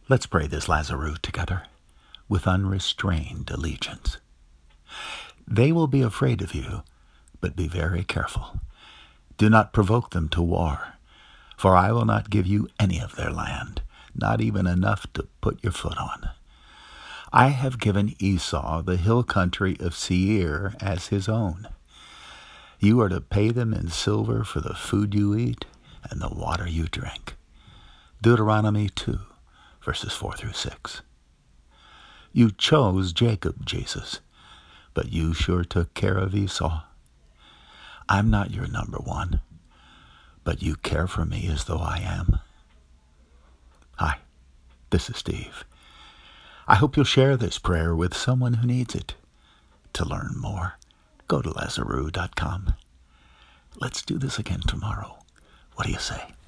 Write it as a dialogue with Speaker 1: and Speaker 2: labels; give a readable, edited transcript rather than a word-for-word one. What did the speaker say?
Speaker 1: Let's pray this Lazarus together with unrestrained allegiance. They will be afraid of you, but be very careful. Do not provoke them to war, for I will not give you any of their land, not even enough to put your foot on. I have given Esau the hill country of Seir as his own. You are to pay them in silver for the food you eat and the water you drink. Deuteronomy 2, verses 4 through 6. You chose Jacob, Jesus, but you sure took care of Esau. I'm not your number one, but you care for me as though I am. Hi, this is Steve. I hope you'll share this prayer with someone who needs it. To learn more, go to Lazarus.com. Let's do this again tomorrow. What do you say?